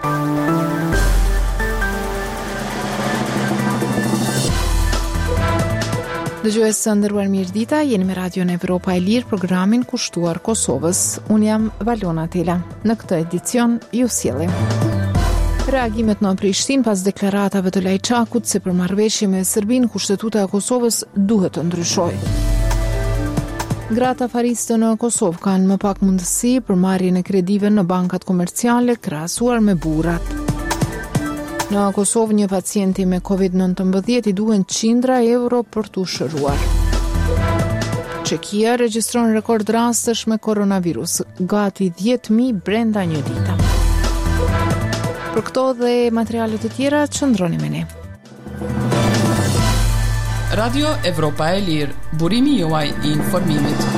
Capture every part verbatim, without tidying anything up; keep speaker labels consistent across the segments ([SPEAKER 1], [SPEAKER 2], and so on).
[SPEAKER 1] Dëgjues së nderuar, mirë dita, jeni me Radion Evropa e Lirë, programin kushtuar Kosovës. Unë jam Valona Tela. Në këtë edicion ju sjellim reagimet në Prishtinë pas deklaratave të Lajçakut se për marrëveshje me Serbinë, kushtetuta e Kosovës duhet të ndryshojë. Gratë afariste në Kosovë kanë më pak mundësi për marrjen e kredive në bankat komerciale krahasuar me burrat. Në Kosovë, një pacienti me covid nëntëmbëdhjetë i duhen qindra euro për t'u shëruar. Çekia regjistron rekord rastësh me koronavirus, gati dhjetë mijë brenda një dite. Për këto dhe materiale të tjera, qëndroni me ne.
[SPEAKER 2] Radio Evropa e Lirë, burimi juaj i informimit.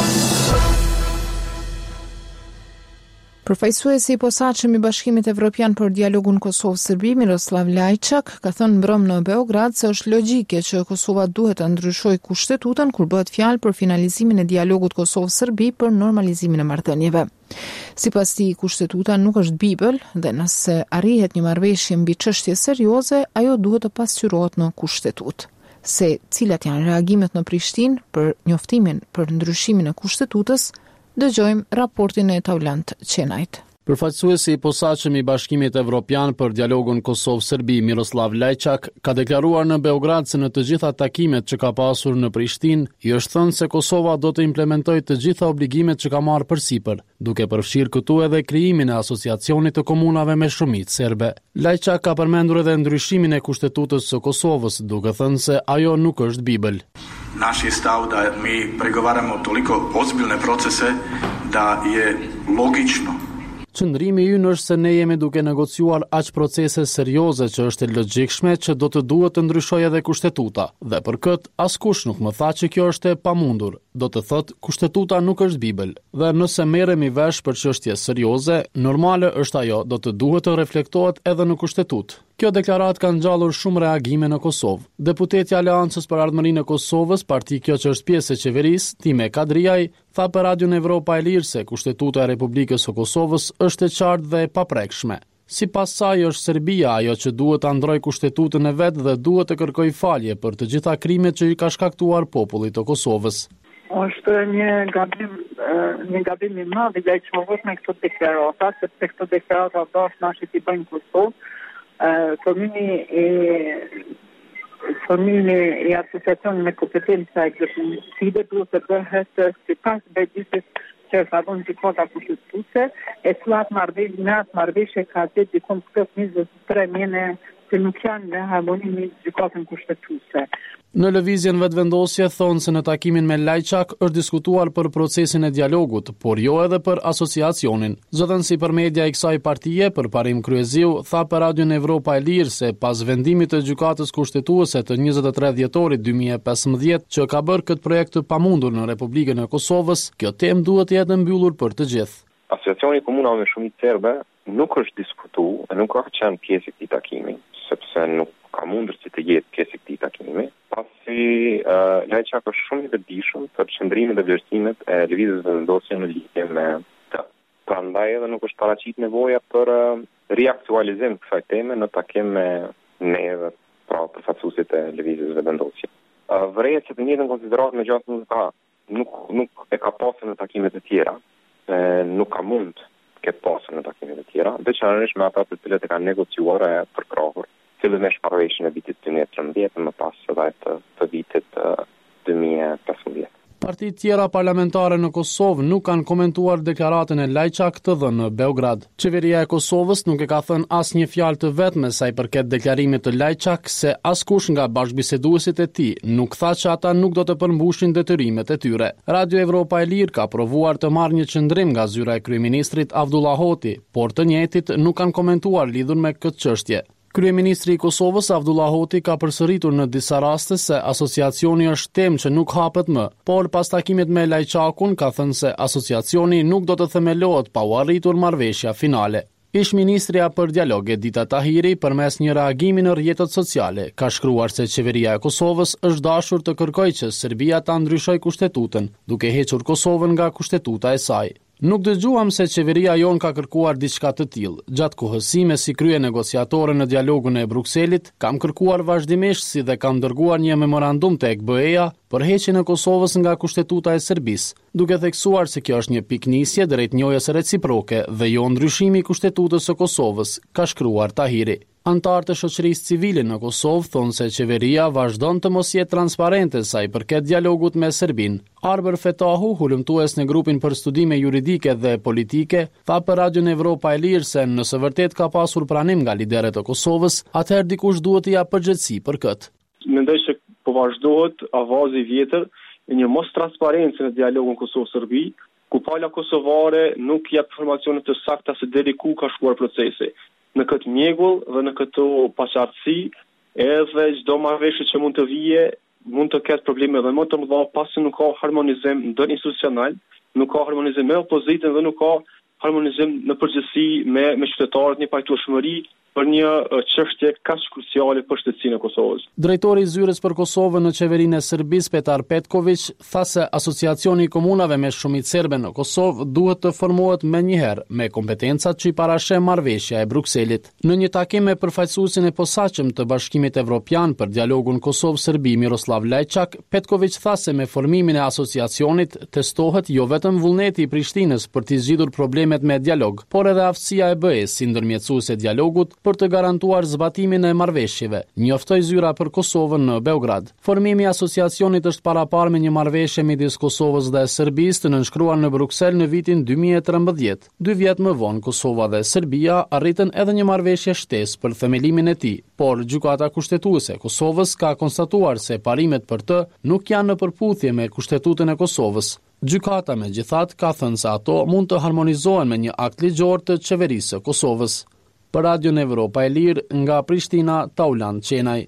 [SPEAKER 1] Përfaqësuesi i posaçëm i Bashkimit Evropian për dialogun Kosovë-Serbi, Miroslav Lajçak, ka thënë mbrëm në Beograd se është logjike që Kosova duhet të ndryshojë kushtetutën kur bëhet fjalë për finalizimin e dialogut Kosovë-Serbi për normalizimin e marrëdhënieve. Sipas tij, kushtetuta nuk është Bibël dhe nëse arrihet një marrëveshje mbi çështje serioze, ajo duhet të pasqyrohet në kushtetutë. Se cilat janë reagimet në Prishtinë për njoftimin për ndryshimin e kushtetutës, dëgjojmë raportin e Taulant Qenajt.
[SPEAKER 3] Përfaqësuesi i posaçëm i Bashkimit Evropian për dialogun Kosovë-Serbi, Miroslav Lajçak, ka deklaruar në Beograd se në të gjitha takimet që ka pasur në Prishtinë, i është thënë se Kosova do të implementojë të gjitha obligimet që ka marrë përsipër, duke përfshirë këtu edhe krijimin e asociacionit të komunave me shumicë serbe. Lajçak ka përmendur edhe ndryshimin e kushtetutës së Kosovës, duke thënë se ajo nuk është Bibël.
[SPEAKER 4] Naš je stav da mi pregovaramo toliko ozbiljne procese da je logično.
[SPEAKER 3] Qëndrimi ynë është se ne jemi duke negociuar aq procese serioze që është e logjikshme që do të duhet të ndryshojë edhe kushtetuta. Dhe për këtë, askush nuk më tha që kjo është e pamundur. Do të thotë, kushtetuta nuk është Bibël. Dhe nëse merremi vesh për çështje serioze, normale është ajo do të duhet të reflektohet edhe në kushtetutë. Kjo deklaratë ka ngjallur shumë reagime në Kosovë. Deputeti i Aleancës për Ardhmërinë e Kosovës, parti kjo që është pjesë e qeverisë, Time Kadriaj, tha për Radion Evropa e Lirë se kushtetuta e Republikës së Kosovës është e qartë dhe e paprekshme. Sipas saj është Serbia ajo që duhet ta ndrojë kushtetutën e vet dhe duhet të kërkojë falje për të gjitha krimet që i ka shkaktuar popullit të Kosovës.
[SPEAKER 5] Është një gabim, një gabim i madh i Lajçakut me këto deklarata, sepse këto deklarata dashnashit i bëjnë Kosovë. Formimi e formimi e asociacionit me kompetenca ekzekutive duhet të bëhet sipas bëjtësisë që ka dhënë gjykata kushtetuese, e cila marrëveshje me atë marrëveshje ka dhënë dikom njëzet e tre mene që nuk janë në harmoni me gjykatën kushtetuese.
[SPEAKER 3] Në lëvizjen vetëvendosje thonë se në takimin me Lajçak është diskutuar për procesin e dialogut, por jo edhe për asociacionin. Zotënësi për media i kësaj partie, Përparim Kryeziu, tha për Radion Evropa e Lirë se pas vendimit të gjykatës kushtetuese të njëzet e tre dhjetorit dy mijë e pesëmbëdhjetë që ka bërë këtë projekt të pamundur në Republikën e Kosovës, kjo temë duhet të jetë mbyllur për të gjithë.
[SPEAKER 6] Asociacioni komunave me shumicë serbe nuk është diskutuar, nuk ka qenë pjesë e këtij takimi, sepse nuk ka mundur që të jetë pjesë e këtij takimi. Pasi uh, Lajçak është shumë i vetëdijshëm për qëndrimin dhe vlerësimet e lëvizjes vendosje në lidhje me të. Prandaj edhe nuk është paraqit nevoja për uh, riaktualizim kësaj teme në takim me neve, pra përfaqësuesit e lëvizjes vendosje. Uh, Vërehet që të njëjtën konsideratë me gjatë nuk ka, nuk nuk e ka pasur në takimet e tjera. E, nuk ka mund këtë pasur në takimet e tjera, veçanërisht me ata të cilët e kanë negociuar e përkrahur, fillimisht marrëveshjen e vitit dy mijë e trembëdhjetë më pas edhe të, të vitit dy mijë e pesëmbëdhjetë.
[SPEAKER 3] Partitë tjera parlamentare në Kosovë nuk kanë komentuar deklaratën e Lajçak të dhënë në Beograd. Qeveria e Kosovës nuk e ka thënë asnjë fjalë të vetme sa i përket deklarimit të Lajçak se askush nga bashkëbiseduesit e tij nuk tha që ata nuk do të përmbushin detyrimet e tyre. Radio Evropa e Lirë ka provuar të marrë një qendrim nga zyra e kryeministrit Avdullah Hoti, por të njëjtit nuk kanë komentuar lidhur me këtë çështje. Kryeministri i Kosovës Avdullah Hoti ka përsëritur në disa raste se asociacioni është temë që nuk hapet më, por pas takimit me Lajçakun ka thënë se asociacioni nuk do të themelohet pa u arritur marrëveshja finale. Ish ministrja për dialog Edita Tahiri përmes një reagimi në rrjetet sociale ka shkruar se qeveria e Kosovës është dashur të kërkojë që Serbia ta ndryshojë kushtetutën, duke hequr Kosovën nga kushtetuta e saj. Nuk dëgjuam se qeveria jon ka kërkuar diçka të tillë. Gjatë kohësime si krye negociatore në dialogun e Brukselit, kam kërkuar vazhdimisht si dhe kam dërguar një memorandum tek B E-ja për heqjen e Kosovës nga kushtetuta e Serbisë, duke theksuar se kjo është një pikë nisje drejt njohjes reciproke dhe jo ndryshimi i kushtetutës së Kosovës, ka shkruar Tahiri. Antarë të shoqërisë civile në Kosovë thonë se qeveria vazhdon të mos jetë transparente sa i përket dialogut me Serbinë. Arber Fetahu, hulumtues në grupin për studime juridike dhe politike, tha për Radion Evropa e Lirë se nëse vërtet ka pasur pranim nga liderët e Kosovës, atëherë dikush duhet t'i japë përgjegjësi për këtë.
[SPEAKER 7] Mendoj se po vazhdohet avazi i vjetër e një mos transparencë në dialogun Kosovë-Serbi, ku pala kosovare nuk jep informacione të sakta se deri ku ka shkuar procesi. Në këtë mjegull dhe në këtë paqartësi, edhe çdo marrëveshje që mund të vije, mund të ketë probleme dhe më të mëdha pasi nuk ka harmonizim ndërinstitucional, nuk ka harmonizim me opozitën dhe nuk ka harmonizim në përgjithësi me me qytetarët, një pajtueshmëri për një çështje kaq kruciale për shtetësinë e Kosovës.
[SPEAKER 3] Drejtori i Zyrës për Kosovën në qeverinë e Serbisë, Petar Petković, tha se Asociacioni i Komunave me shumicë serbe në Kosovë duhet të formohet menjëherë me kompetencat që i parasheh marrëveshja e Brukselit. Në një takim me përfaqësuesin e posaçëm të Bashkimit Evropian për dialogun Kosovë-Serbi Miroslav Lajçak, Petković tha se me formimin e asociacionit testohet jo vetëm vullneti i Prishtinës për të zgjidhur problemet me dialog, por edhe aftësia e B E-s si ndërmjetësuese e dialogut për të garantuar zbatimin e marrëveshjeve, njoftoi zyra për Kosovën në Beograd. Formimi i asociacionit është paraparë me një marrëveshje midis Kosovës dhe Serbisë të nënshkruar në Bruksel në vitin dy mijë e trembëdhjetë. Dy vjet më vonë, Kosova dhe Serbia arritën edhe një marrëveshje shtesë për themelimin e tij, por gjykata kushtetuese e Kosovës ka konstatuar se parimet për të nuk janë në përputhje me kushtetutën e Kosovës. Gjykata megjithatë ka thënë se ato mund të harmonizohen me një akt ligjor të qeverisë së Kosovës. Për Radion Evropa e Lirë, nga Prishtina, Taulan Qenaj.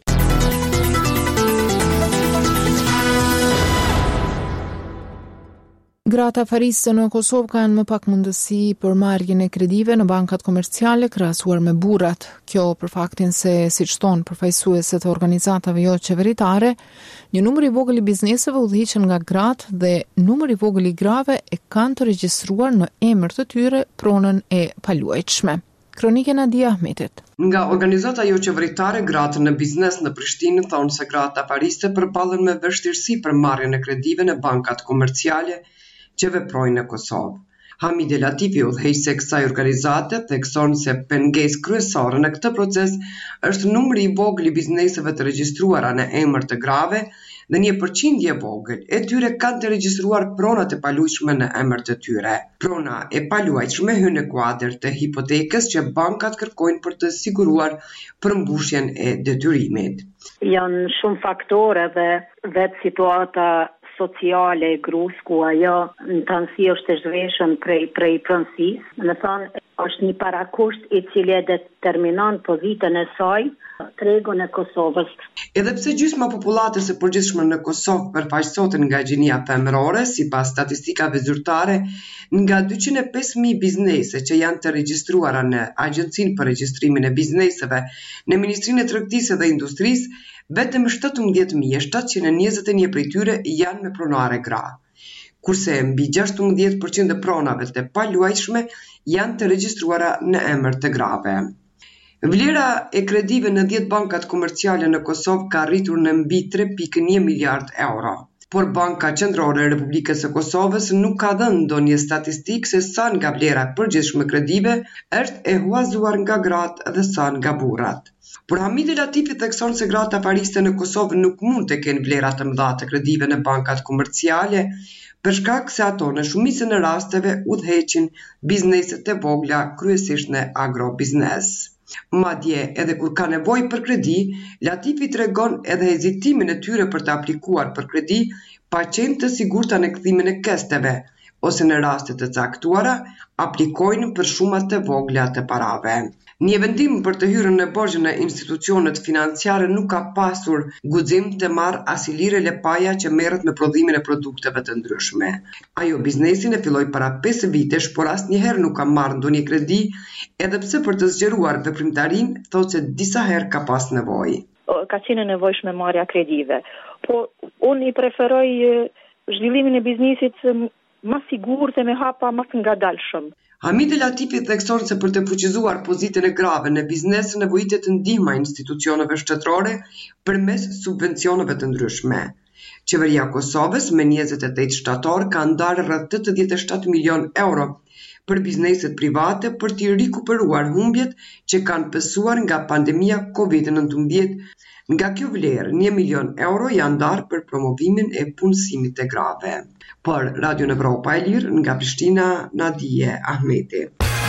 [SPEAKER 1] Gratë afariste në Kosovë kanë më pak mundësi për marrjen e kredive në bankat komerciale krahasuar me burrat. Kjo për faktin se, siç thonë përfaqësuesit e organizatave jo qeveritare, një numër i vogël i bizneseve udhëhiqen nga gratë dhe numër i vogël i grave e kanë të regjistruar në emër të tyre pronën e paluajtshme. Kronike Nadia Ahmetit.
[SPEAKER 8] Nga organizata jo qeveritare, gratë në biznes në Prishtinë thonë se gratë afariste përballen me vështirësi për marrjen e kredive në bankat komerciale që veprojnë në Kosovë. Hamid El Latifi, udhëheqësi i kësaj organizate, thekson se pengesë kryesore në këtë proces është numri i vogël i bizneseve të regjistruara në emër të grave dhe një përqindje vogël e tyre kanë të regjistruar pronat e paluajtshme në emër të tyre. Prona e paluajtshme hyn në kuadër të hipotekës që bankat kërkojnë për të siguruar përmbushjen e detyrimit.
[SPEAKER 9] Janë shumë faktore dhe vetë situata sociale e grus, ku ajo në të nësi është e zhveshën prej, prej pronësis. Në thonë, është një parakusht i cili e determinon pozitën e saj tregun e Kosovës.
[SPEAKER 8] Edhe pse gjysma populatës së përgjithshme në Kosovë përfaqësohet nga gjinia femërore, sipas statistikave zyrtare, nga dyqind e pesë mijë biznese që janë të regjistruara në Agjencinë për Regjistrimin e Bizneseve në Ministrinë e Tregtisë dhe Industrisë, vetëm shtatëmbëdhjetë mijë shtatëqind e njëzet e një prej tyre janë me pronare gra, kurse mbi gjashtëmbëdhjetë përqind e pronave të paluajtshme janë të regjistruara në emër të grave. Vlera e kredive në dhjetë bankat komerciale në Kosovë ka rritur në mbi tre pikë një miliard euro. Por Banka Qendrore e Republikës së Kosovës nuk ka dhënë ndonjë statistikë se sa nga vlera e përgjithshme kredive është e huazuar nga gratë dhe sa nga burrat. Por Hamid El Latifi thekson se gratë afariste në Kosovë nuk mund të kenë vlera të mëdha të kredive në bankat komerciale, për shkak se ato në shumicën e rasteve udhëheqin bizneset e vogla, kryesisht në agrobiznes. Madje edhe kur ka nevojë për kredi, Latifi tregon edhe hezitimin e tyre për të aplikuar për kredi, pa qenë të sigurta në kthimin e kesteve, ose në raste të caktuara aplikojnë për shumë të vogla të parave. Një vendim për të hyrën në borxhe në institucionet financiare nuk ka pasur guxim të marrë asnjë lirë lepaja që merret me prodhimin e produkteve të ndryshme. Ajo biznesin e filloi para pesë vitesh, por asnjëherë nuk ka marrë ndonjë kredi, edhe pse për të zgjeruar veprimtarinë thotë se disa herë ka pas nevojë.
[SPEAKER 9] Ka qenë nevojshme marrja kredive, po unë i preferoj zhvillimin e biznesit
[SPEAKER 10] më sigurt dhe me hapa më të ngadalshëm.
[SPEAKER 8] Hamid El Latifi thekson se për të fuqizuar pozitën e grave në biznes nevojitet ndihma e institucioneve shtetërore përmes subvencioneve të ndryshme. Qeveria e Kosovës me njëzet e tetë shtator ka ndarë rreth tetëdhjetë e shtatë milion euro për bizneset private për t'i rikuperuar humbjet që kanë pësuar nga pandemia kovid nëntëmbëdhjetë. Nga kjo vlerë, një milion euro janë ndarë për promovimin e punësimit të grave. Për Radio Evropa e Lirë, nga Prishtina, Nadije Ahmeti.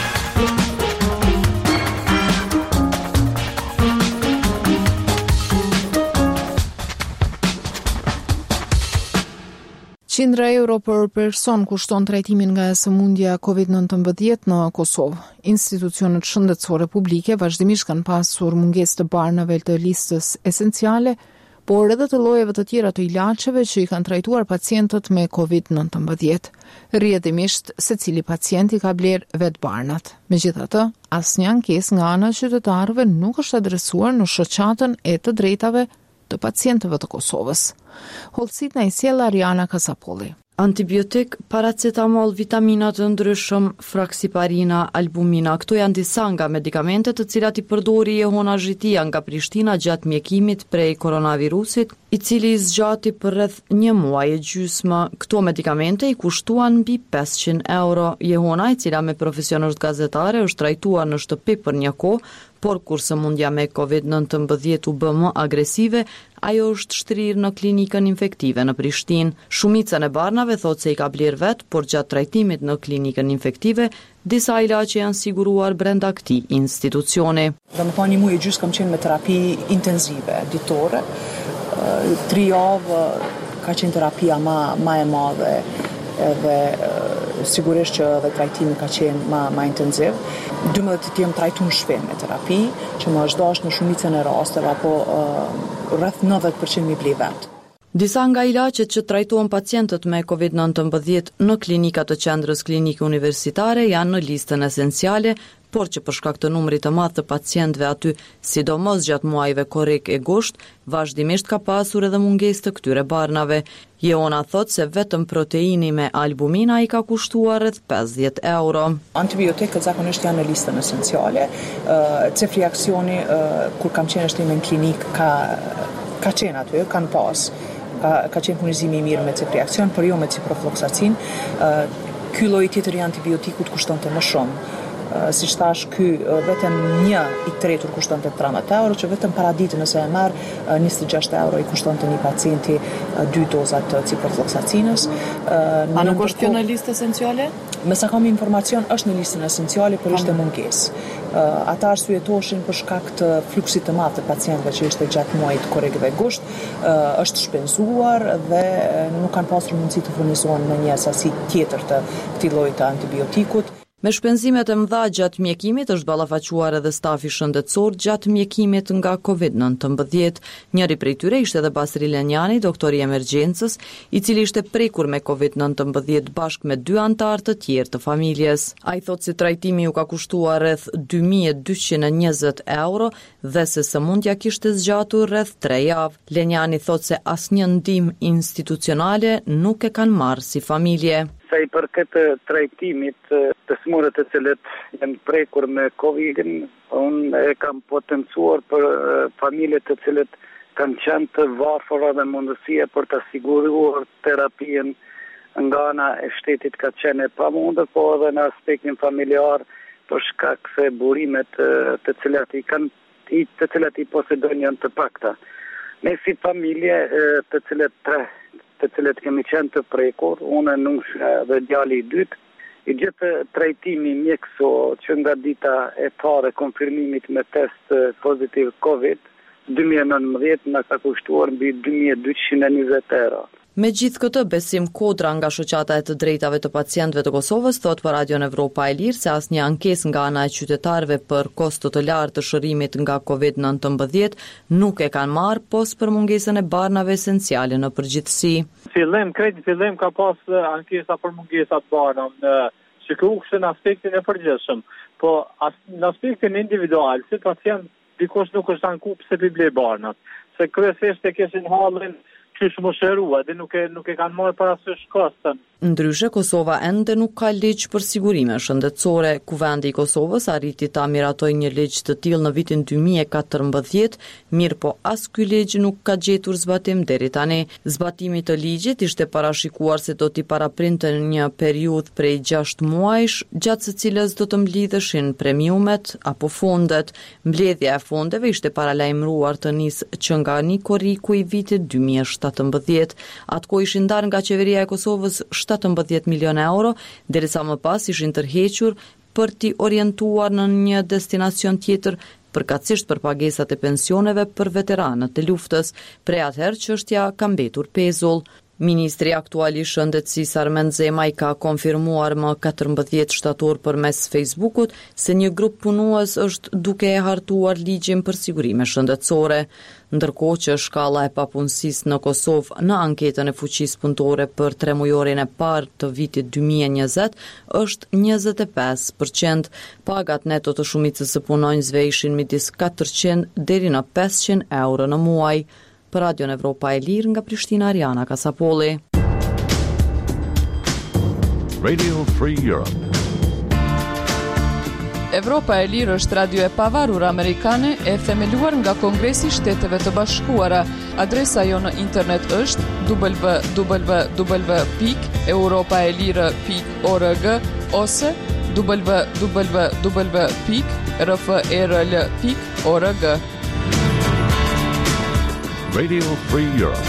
[SPEAKER 1] Qindra euro për person kushton trajtimin nga sëmundja kovid nëntëmbëdhjetë në Kosovë. Institucionet shëndetësore publike vazhdimisht kanë pasur mungesë të barnave të listës esenciale, por edhe të llojeve të tjera të ilaçeve që i kanë trajtuar pacientët me kovid nëntëmbëdhjetë. Rrjedhimisht secili pacient i ka blerë vetë barnat. Megjithatë, asnjë ankesë nga ana e qytetarëve nuk është adresuar në shoqatën e të drejtave të pacientëve të Kosovës. Hollësit na i sjell Ariana Kasapolli.
[SPEAKER 11] Antibiotik, paracetamol, vitamina të ndryshëm, fraksiparina, albumina, këto janë disa nga medikamentet të cilat i përdori Jehona Zhitia nga Prishtina gjatë mjekimit prej koronavirusit, i cili zgjati për rreth një muaj e gjysmë. Këto medikamente i kushtuan mbi pesëqind euro. Jehona, i cila me profesion është gazetare, është trajtuar në shtëpi për një kohë, por kur sëmundja me kovid nëntëmbëdhjetë u bë më agresive, ajo është shtrirë në klinikën infektive në Prishtinë. Shumica e barnave thotë se i ka blerë vet, por gjatë trajtimit në klinikën infektive, disa ilaçe janë siguruar brenda këtij institucioni.
[SPEAKER 12] Domethënë një muaj e gjysmë kam qenë me terapi intensive ditore. Tri javë ka qenë terapia më më e madhe edhe sigurisht që edhe trajtimi ka qenë më më intensiv. dymbëdhjetë ditë jam trajtuar në shtëpi me terapi, që më është dashur në shumicën e rasteve apo uh, rreth nëntëdhjetë përqind mi ble vet.
[SPEAKER 11] Disa nga ilaçet që trajtohen pacientët me kovid nëntëmbëdhjetë në klinikat të qendrës klinike universitare janë në listën esenciale, por që për shkak të numrit të madh të pacientëve aty, sidomos gjatë muajve korrik e gusht, vazhdimisht ka pasur edhe mungesë të këtyre barnave. Jehona thot se vetëm proteini me albumina i ka kushtuar rreth pesëdhjetë euro.
[SPEAKER 12] Antibiotikët zakonisht janë në listën esenciale. Uh, Ceftriaksioni, uh, kur kam qenë shtime në klinik, ka, ka qenë aty, kanë pas. Ka, ka qenë punizimi i mirë me ceftriaksion, por jo me ciprofloxacin. Uh, Ky lloj tjetër i antibiotikut kushtonte më shumë. Si thash, ky vetëm një i tretur kushtonte tridhjetë euro, që vetëm para ditën nëse e marr njëzet e gjashtë euro i kushtonte një pacienti dy doza të ciprofloxacinës.
[SPEAKER 11] A nuk është kjo në listë esenciale?
[SPEAKER 12] Me sa kam informacion, është në listën esenciale, por ishte mungesë. Ata arsyetoshin për shkak të fluksit të madh të pacientëve që ishte gjatë muajit korrik dhe gusht, është shpenzuar dhe nuk kanë pasur mundësi të furnizohen në një sasi tjetër të këtij lloji të antibiotikut.
[SPEAKER 11] Me shpenzimet e mëdha gjatë mjekimit është ballafaquar edhe stafi shëndetësor gjatë mjekimit nga kovid nëntëmbëdhjetë. Njëri prej tyre ishte edhe Basri Lenjani, doktori i emergjencës, i cili ishte prekur me kovid nëntëmbëdhjetë bashkë me dy anëtar të tjerë të familjes. Ai thotë se trajtimi u ka kushtuar rreth dy mijë e dyqind e njëzet euro dhe se sëmundja kishte zgjatur rreth tre javë. Lenjani thotë se asnjë ndihmë institucionale nuk e kanë marrë si familje.
[SPEAKER 13] Sa i përket trajtimit të smurët të cilët janë prekur me Covidin, unë e kam potencuar për familjet të cilët kanë qenë të varfëra dhe mundësia për të siguruar terapien nga ana e shtetit ka qenë e pamundur, po edhe në aspektin familjar për shkak se burimet të cilat i kanë të cilat i posedojnë janë të pakta. Ne si familje të cilat tre të cilët kemi qenë të prekur, unë nusha dhe djali i dytë, i gjithë trajtimi mjekësor që nga dita e parë konfirmimit me test pozitiv Covid, dy mijë e nëntëmbëdhjetë na ka kushtuar mbi dy mijë e dyqind e njëzet euro.
[SPEAKER 11] Me gjithë këtë, Besim Kodra nga shoqata e të drejtave të pacientëve të Kosovës thot për Radio Evropa e Lirë se asnjë ankesë nga ana e qytetarëve për kosto të lartë të shërimit nga kovid nëntëmbëdhjetë nuk e kanë marrë pos për mungesën e barnave esenciale në përgjithësi.
[SPEAKER 14] Fillim, krejt fillim ka pas ankesa për mungesat barnave që këtu në aspektin e përgjithshëm, po as, në aspektin individual, si pacient dikush nuk është anku pse i ble barnat, se kryesisht e kishin hallin qysh më shërua, dhe nuk e, nuk e kanë marrë parasysh kostën.
[SPEAKER 11] Ndryshe, Kosova ende nuk ka ligj për sigurime shëndetësore. Kuvendi i Kosovës arriti ta miratoj një ligj të tillë në vitin dy mijë e katërmbëdhjetë, mirë po as ky ligj nuk ka gjetur zbatim deri tani. Zbatimi të ligjit ishte parashikuar se do t'i paraprinte në një periudhë prej gjashtë muajsh, gjatë së cilës do të mblidheshin premiumet apo fondet. Mbledhja e fondeve ishte paralajmëruar të nisë që nga nikoriku i vitit dy mijë e shtatëmbëdhjetë. Atko ishin ndarë nga qeveria e Kosovës shtatëmbëdhjetë milionë euro, derisa më pas ishin tërhequr për t'i orientuar në një destinacion tjetër, përkatësisht për pagesat e pensioneve për veteranët e luftës. Prej atëherë çështja ka mbetur pezull. Ministri aktual i Shëndetësisë Armend Zemaj ka konfirmuar më katërmbëdhjetë shtator përmes Facebookut se një grup punues është duke e hartuar ligjin për sigurime shëndetësore, ndërkohë që shkalla e papunësisë në Kosovë në anketën e fuqisë punëtore për tremujorin e parë të vitit dy mijë e njëzet është njëzet e pesë përqind. Pagat neto të shumicës së punonjësve ishin midis katërqind deri në pesëqind euro në muaj. Për Radion Evropa e Lirë nga Prishtina, Ariana Kasapolli.
[SPEAKER 15] Radio Free Europe.
[SPEAKER 2] Evropa e Lirë është radio e pavarur amerikane e themeluar nga Kongresi i Shteteve të Bashkuara. Adresa jo në internet është w w w pikë europaelire pikë org ose w w w pikë r f e r l pikë org.
[SPEAKER 15] Radio Free Europe.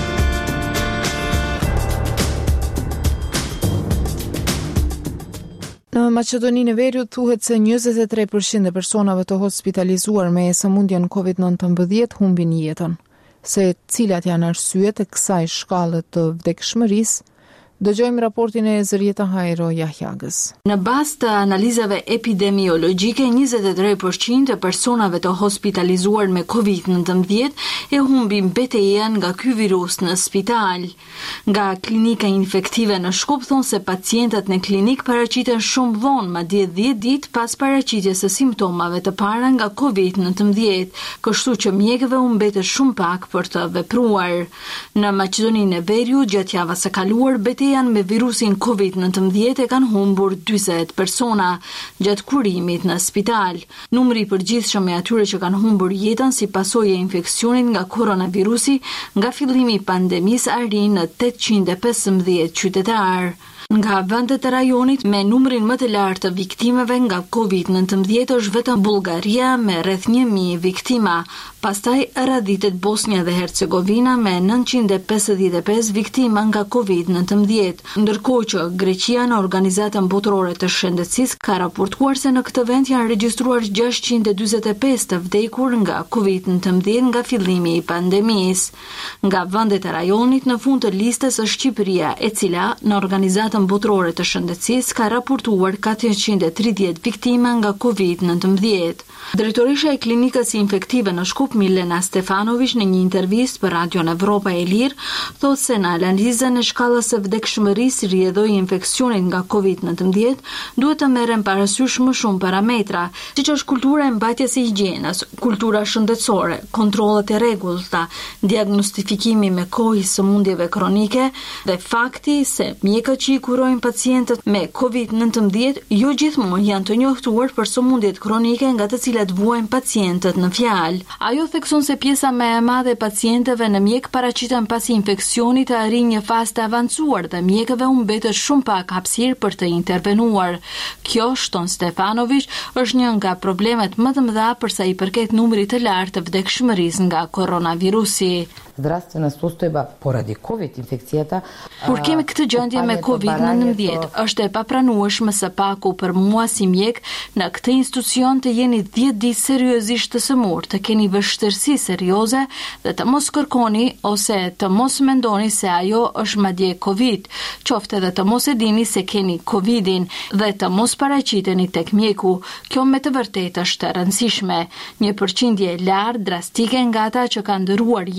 [SPEAKER 1] Në Maqedoninë e Veriut thuhet se njëzet e tre përqind e personave të hospitalizuar me sëmundjen covid nëntëmbëdhjetë humbin jetën. Se cilat janë arsyet e kësaj shkallë të vdekshmërisë, dëgjojmë raportin e Zërieta Hajro Jahjagës.
[SPEAKER 16] Në bazë të analizave epidemiologjike, njëzet e tre përqind e personave të hospitalizuar me covid nëntëmbëdhjetë e humbin betejën nga ky virus në spital. Nga klinika infektive në Shkup thonë se pacientët në klinik paraqiten shumë vonë, madje dhjetë ditë pas paraqitjes së simptomave të para nga covid nëntëmbëdhjetë, kështu që mjekëve u mbetet shumë pak për të vepruar. Në Maqedoninë e Veriut, gjatë javës së kaluar, betejën me virusin covid nëntëmbëdhjetë e kanë humbur dyzet persona gjatë kurimit në spital. Numri i përgjithshëm i atyre që kanë humbur jetën si pasojë e infeksionit nga koronavirusi nga fillimi i pandemisë arrin në tetëqind e pesëmbëdhjetë qytetar. Nga vendet e rajonit me numrin më të lartë të viktimeve nga covid nëntëmbëdhjetë është vetëm Bullgaria me rreth një mijë viktima, pastaj radhitet Bosnia dhe Hercegovina me nëntëqind e pesëdhjetë e pesë viktima nga covid nëntëmbëdhjetë, ndërkohë që Greqia në Organizatën Botërore të Shëndetësisë ka raportuar se në këtë vend janë regjistruar gjashtëqind e dyzet e pesë të vdekur nga covid nëntëmbëdhjetë nga fillimi i pandemisë. Nga vendet e rajonit në fund të listës është Shqipëria, e cila në Organizatën Botërore të Shëndetësisë ka raportuar katërqind e tridhjetë viktima nga covid nëntëmbëdhjetë. Drejtoresha e klinikës infektive në Shkup, Milena Stefanović, në një intervistë për Radion Evropa e Lirë, thotë se në analizën e shkallës së vdekshmërisë rrjedhoi infeksionit nga covid nëntëmbëdhjetë duhet të merren parasysh më shumë parametra, siç është kultura e mbajtjes së higjienës, kultura shëndetësore, kontrollet e rregullta, diagnostifikimi me kohë i sëmundjeve kronike dhe fakti se mjekët që i kurojnë pacientët me covid nëntëmbëdhjetë jo gjithmonë janë të njohur për sëmundjet kronike nga të cilat vuajnë pacientët në fjalë. Ajo thekson se pjesa më e madhe e pacientëve në mjek paraqiten pasi infeksionit të arrijë një fazë të avancuar dhe mjekëve u mbetet shumë pak hapësirë për të intervenuar. Kjo, shton Stefanović, është një nga problemet më të mëdha për sa i përket numrit të lartë të vdekshmërisë nga koronavirusi.
[SPEAKER 17] Zdravstvena stojba poradi COVID infekcijata.
[SPEAKER 16] Kur kemi këtë gjendje me covid nëntëmbëdhjetë, është e papranueshme së paku për mua si mjek në këtë institucion të jeni dhjetë ditë seriozisht të sëmur, të keni vështirësi serioze dhe të mos kërkoni ose të mos mendoni se ajo është madje covid, qoftë edhe të mos e dini se keni covidin dhe të mos paraqiteni tek mjeku. Kjo me të vërtetë është e rëndësishme. Një përqindje e lartë drastike nga ata që kanë dëruar jetë dhe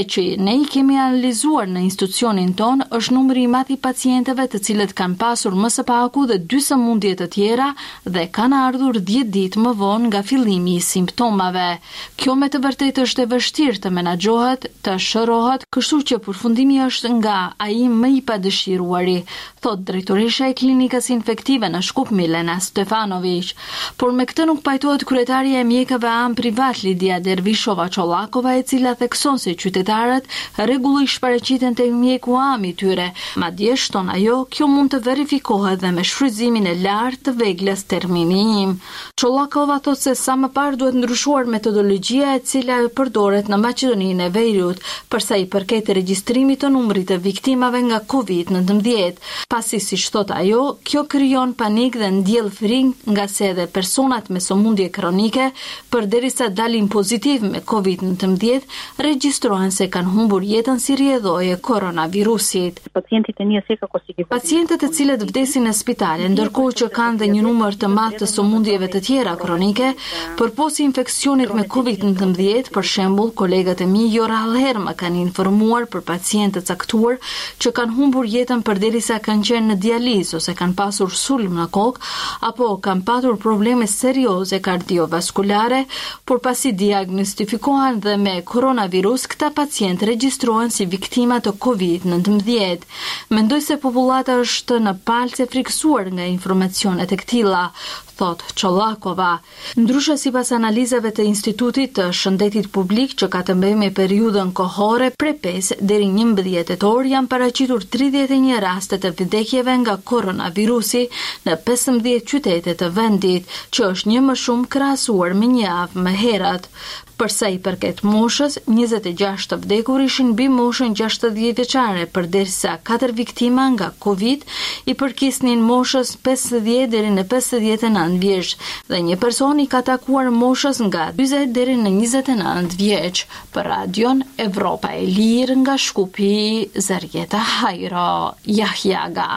[SPEAKER 16] që ne i kemi analizuar në institucionin ton është numri i madh i pacientëve të cilët kanë pasur më së paku dhe dy sëmundje të tjera dhe kanë ardhur dhjetë ditë më vonë nga fillimi i simptomave. Kjo me të vërtetë është e vështirë të menaxhohet, të shërohet, kështu që përfundimi është nga ai më i padëshiruari, thot drejtoresha e klinikës infektive në Shkup Milena Stefanović. Por me këtë nuk pajtohet kryetaria e mjekëve an privat Lidia Dervishova Çollakova, e cila thekson se qytetarët rregullisht paraqiten tek mjeku am i tyre. Madje shton ajo, kjo mund të verifikohet dhe me shfrytëzimin e lartë të veglës termini im. Çollakova thot se sa më parë duhet ndryshuar metodologjia e cila përdoret në Maqedoninë e Veriut për sa i përket regjistrimit të numrit të viktimave nga kovid nëntëmbëdhjetë. Pasi, siç thot ajo, kjo krijon panik dhe ndjell frikë nga se edhe personat me sëmundje kronike, përderisa dalin pozitiv me kovid nëntëmbëdhjetë, regjistrohen se kanë humbur jetën si rrjedhoi e koronavirusit.
[SPEAKER 10] Pacientët e njësë ka kosikiv.
[SPEAKER 16] Pacientët e cilët vdesin në spitale, ndërkohë që kanë dhe një numër të madh të sëmundjeve të tjera kronike, përposi infeksionit me kovid nëntëmbëdhjetë, për shembull, kolegët e mi Jora Halher më kanë informuar për pacientë të caktuar që kanë humbur jetën përderisa kanë qenë në dializë ose kanë pasur sulm në kokë apo kanë patur probleme serioze kardiovaskulare, por pasi diagnostifikohen dhe me koronavirus, këta pacientë regjistrohen si viktima të kovid nëntëmbëdhjetë. Mendoj se popullata është në palce frikësuar nga informacionet e këtilla, thot Çollakova. Ndryshe sipas analizave të Institutit të Shëndetit Publik që ka të bëjë me periudhën kohore prej pesë deri njëmbëdhjetë tetor, janë paraqitur tridhjetë e një raste të vdekjeve nga koronavirusi në pesëmbëdhjetë qytete të vendit, që është një më shumë krahasuar me një javë më herët. Për sa i përket moshës, njëzet e gjashtë të vdekur ishin mbi moshën gjashtëdhjetë vjeçare, përderisa katër viktima nga Covid i përkisnin moshës pesëdhjetë deri në pesëdhjetë e nëntë vjeç dhe një person i ka takuar moshës nga dyzet deri në njëzet e nëntë vjeç. Për Radion Evropa e Lirë nga Shkupi, Zarieta Hajro, Jahjaga.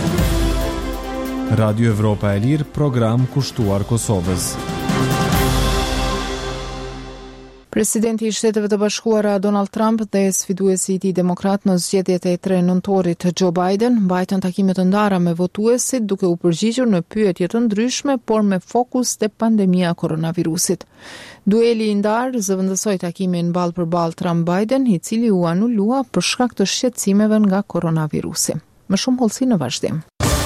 [SPEAKER 18] Radio Evropa e Lirë, program kushtuar Kosovës.
[SPEAKER 1] Presidenti i Shteteve të Bashkuara Donald Trump dhe sfiduesi i tij demokrat në zgjedhjet e tre nëntorit Joe Biden mbajtën takime të ndara me votuesit duke u përgjigjur në pyetje të ndryshme, por me fokus te pandemia e koronavirusit. Dueli i ndarë zëvendësoi takimin ball për ball Trump-Biden, i cili u anulua për shkak të shqetësimeve nga koronavirusi. Më shumë hollësi në vazhdim.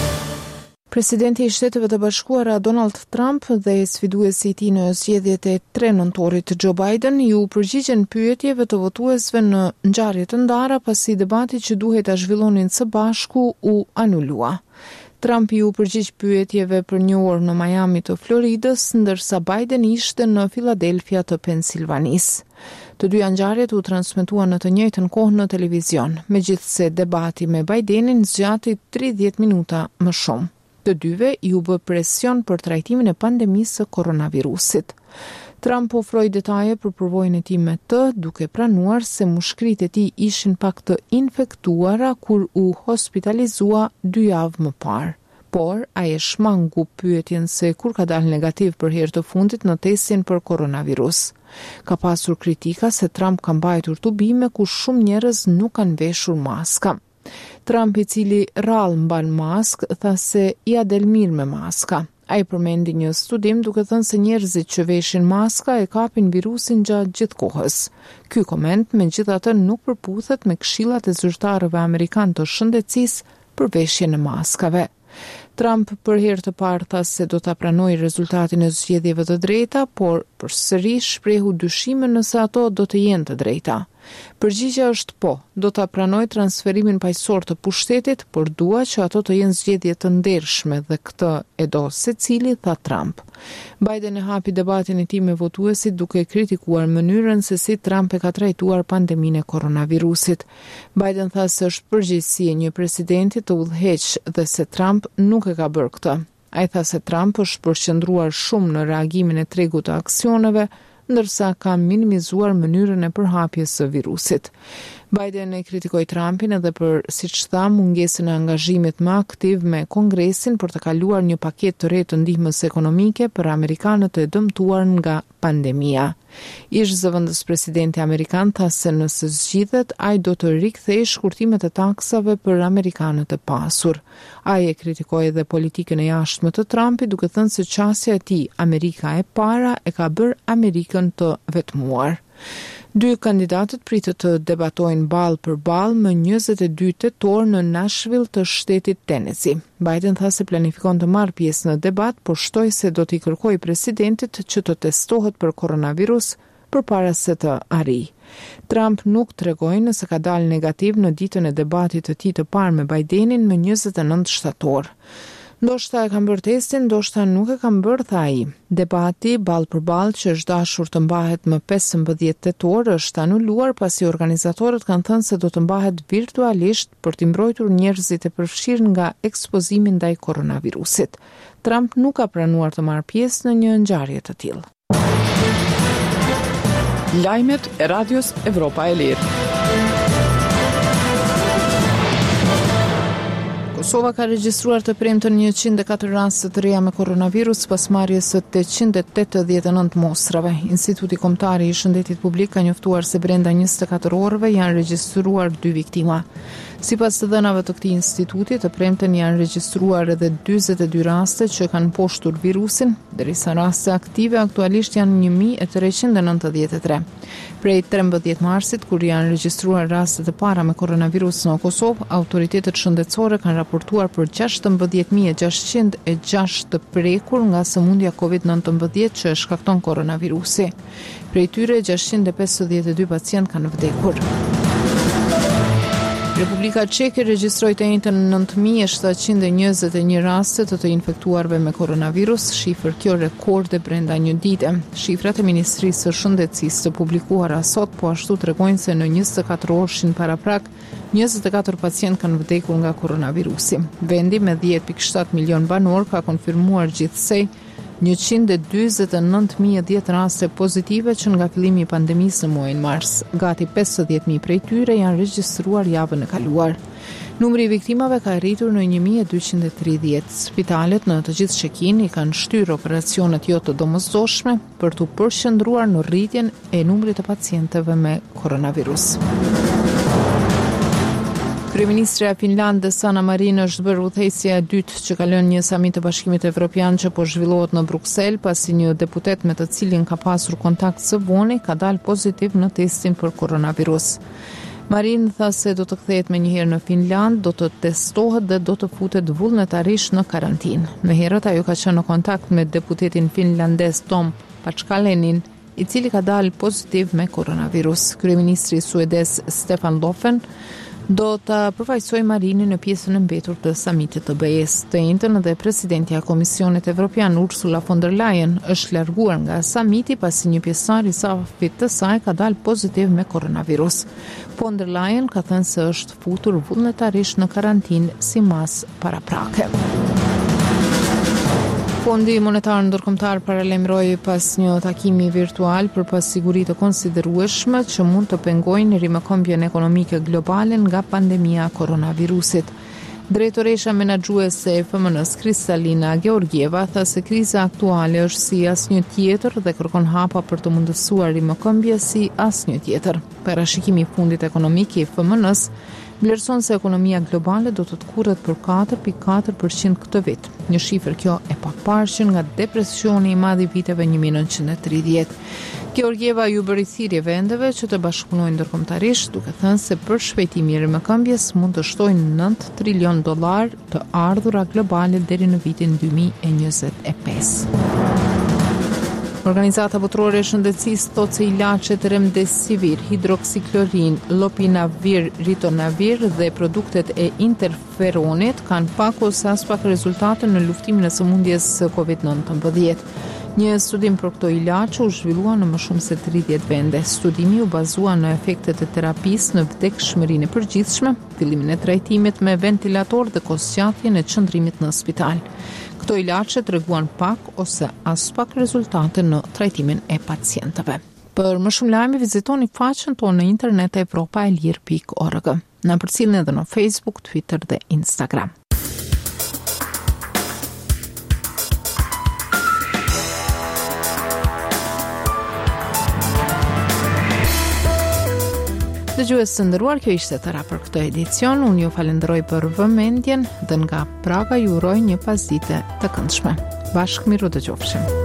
[SPEAKER 1] Presidenti i Shteteve të Bashkuara Donald Trump dhe sfiduesi i tij në zgjedhjet e tre nëntorit Joe Biden ju përgjigjen pyetjeve të votuesve në ngjarje të ndara pasi debati që duhej ta zhvillonin së bashku u anulua. Trump ju përgjigj pyetjeve për një orë në Miami të Floridës, ndërsa Biden ishte në Philadelphia të Pensilvanisë. Të dyja ngjarjet u transmetuan në të njëjtën kohë në televizion, megjithse debati me Bidenin zgjati tridhjetë minuta më shumë. Të dyve ju bë presion për trajtimin e pandemisë së koronavirusit. Trump ofroi detaje për përvojën e tij me të, duke pranuar se mushkrit e tij ishin pak të infektuara kur u hospitalizua dy javë më parë. Por ai e shmangu pyetjen se kur ka dalë negativ për herë të fundit në testin për koronavirus. Ka pasur kritika se Trump ka mbajtur tubime ku shumë njerëz nuk kanë veshur maska. Trump, i cili rrallë mban mask, tha se ia del mirë me maska. Ai përmendi një studim duke thënë se njerëzit që veshin maska e kapin virusin gjatë gjithë kohës. Ky koment megjithatë nuk përputhet me këshillat e zyrtarëve amerikan të shëndetësisë për veshjen e maskave. Trump për herë të parë tha se do ta pranojë rezultatin e zgjedhjeve të drejta, por përsëri shprehu dyshime nëse ato do të jenë të drejta. Përgjigjja është po, do ta pranoj transferimin paqësor të pushtetit, por dua që ato të jenë zgjedhje të ndershme dhe këtë e do secili, tha Trump. Biden e hapi debatin e tij me votuesit duke kritikuar mënyrën se si Trump e ka trajtuar pandeminë e koronavirusit. Biden tha se është përgjegjësi e një presidenti të udhëheq dhe se Trump nuk e ka bërë këtë. Ai tha se Trump është përqendruar shumë në reagimin e tregut të aksioneve, ndërsa ka minimizuar mënyrën e përhapjes së virusit. Biden e kritikoi Trumpin edhe për, siç tha, mungesën e angazhimit më aktiv me Kongresin për të kaluar një paketë të re të ndihmës ekonomike për amerikanët e dëmtuar nga pandemia. Ish zëvendës presidenti amerikan tha se nëse zgjidhet, ai do të rikthejë shkurtimet e taksave për amerikanët e pasur. Ai e kritikoi edhe politikën e jashtme të Trumpit, duke thënë se qasja e tij, Amerika e para, e ka bërë Amerikën të vetmuar. Dy kandidatët pritet të debatojnë ball për ball më njëzet e dy tetor në Nashville të shtetit Tennessee. Biden tha se planifikon të marrë pjesë në debat, por shtoi se do t'i kërkojë presidentit që të testohet për koronavirus përpara se të arrijë. Trump nuk tregoi nëse ka dalë negativ në ditën e debatit të tij të parë me Bidenin më njëzet e nëntë shtator. Ndoshta e kam bërë testin, ndoshta nuk e kam bërë, tha ai. Debati ball për ball që është dashur të mbahet më pesëmbëdhjetë tetor është anuluar pasi organizatorët kanë thënë se do të mbahet virtualisht për t'i mbrojtur njerëzit e përfshirë nga ekspozimi ndaj koronavirusit. Trump nuk ka pranuar të marrë pjesë në një ngjarje të tillë.
[SPEAKER 2] Lajmet e Radios Evropa e Lirë.
[SPEAKER 1] Kosova ka regjistruar të premtën njëqind e katër raste të reja me koronavirus pas marrjes së tetëqind e tetëdhjetë e nëntë mostrave. Instituti Kombëtar i Shëndetit Publik ka njoftuar se brenda njëzet e katër orëve janë regjistruar dy viktima. Sipas të dhënave të këtij instituti, të premten janë regjistruar edhe dyzet e dy raste që kanë poshtur virusin, derisa raste aktive aktualisht janë një mijë e treqind e nëntëdhjetë e tre. Prej trembëdhjetë marsit, kur janë regjistruar rastet e para me koronavirus në Kosovë, autoritetet shëndetësore kanë raportuar për gjashtëmbëdhjetë mijë e gjashtëqind e gjashtë të prekur nga sëmundja kovid nëntëmbëdhjetë që shkakton koronavirusi. Prej tyre gjashtëqind e pesëdhjetë e dy pacient kanë vdekur. Republika Çeke regjistroi të njëjtën nëntë mijë e shtatëqind e njëzet e një raste të të infektuarve me koronavirus, shifër kjo rekorde brenda një dite. Shifrat e Ministrisë së Shëndetësisë të publikuara sot po ashtu tregojnë se në njëzet e katër orëshin paraprak, njëzet e katër pacient kanë vdekur nga koronavirusi. Vendi me dhjetë pikë shtatë milion banor ka konfirmuar gjithsej njëqind e dyzet e nëntë mijë e dhjetë raste pozitive që nga fillimi i pandemisë në muajin mars. Gati pesëdhjetë mijë prej tyre janë regjistruar javën e kaluar. Numri i viktimave ka arritur në një mijë e dyqind e tridhjetë. Spitalet në të gjithë Çekinë i kanë shtyrë operacionet jo të domosdoshme për të përqendruar në rritjen e numrit të pacientëve me koronavirus. Kryeministrja e Finlandës Sanna Marin është bërë udhëheqësja e dytë që ka lënë një samit të Bashkimit Evropian që po zhvillohet në Bruksel pasi një deputet me të cilin ka pasur kontakt së voni ka dalë pozitiv në testin për koronavirus. Marin tha se do të kthehet menjëherë në Finland, do të testohet dhe do të futet vullnetarisht në karantinë. Më herët ajo ka qenë në kontakt me deputetin finlandez Tom Pachkalenin, i cili ka dalë pozitiv me koronavirus. Kryeministri suedez Stefan Löfven do të përfaqësoj Marinin në pjesën e mbetur të samitit të B E-s. Të njëjtën edhe presidentja e Komisionit Evropian Ursula von der Leyen është larguar nga samiti pasi një pjesëtar i stafit të saj ka dalë pozitiv me koronavirus. Von der Leyen ka thënë se është futur vullnetarisht në karantinë si mas paraprake. Fondi Monetar Ndërkombëtar paralajmëroi pas një takimi virtual për pasiguri të konsiderueshme që mund të pengojnë rimëkombjen ekonomike globale nga pandemia e koronavirusit. Drejtoresha menaxhuese e F M N-s Kristalina Georgieva tha se kriza aktuale është si asnjë tjetër dhe kërkon hapa për të mundësuar rimëkombje si asnjë tjetër. Parashikimi i fundit ekonomik i F M N-s vlerëson se ekonomia globale do të të kurret për katër pikë katër përqind këtë vit. Një shifër kjo e paparshëm nga depresioni i madh i viteve një mijë e nëntëqind e tridhjetë. Georgieva ju bëri thirrje vendeve që të bashkëpunojnë ndërkombëtarisht, duke thënë se për shpejtimi i rimëkëmbjes mund të shtojnë nëntë trilion dollar të ardhura globale deri në vitin dy mijë e njëzet e pesë. Organizata Botërore e Shëndetësisë thotë se ilaçet Remdesivir, hidroksiklorin, lopinavir, ritonavir dhe produktet e interferonit kanë pak ose as pak rezultate në luftimin e sëmundjes kovid nëntëmbëdhjetë. Një studim për këto ilaçe u zhvillua në më shumë se tridhjetë vende. Studimi u bazua në efektet e terapisë në vdekshmërinë e përgjithshme, fillimin e trajtimit me ventilator dhe kosqatjen e qëndrimit në spital. Këto ilaçe treguan pak ose as pak rezultate në trajtimin e pacientëve. Për më shumë lajme vizitoni faqen tonë në internet evropa e lirë pikë org. Na përcjellni edhe në Facebook, Twitter dhe Instagram. Dëgjues të nderuar, kjo ishte tëra për këtë edicion. Unë ju falenderoj për vëmendjen dhe nga Praga ju uroj një pasdite të këndshme. Bashkë miru dëgjofshim.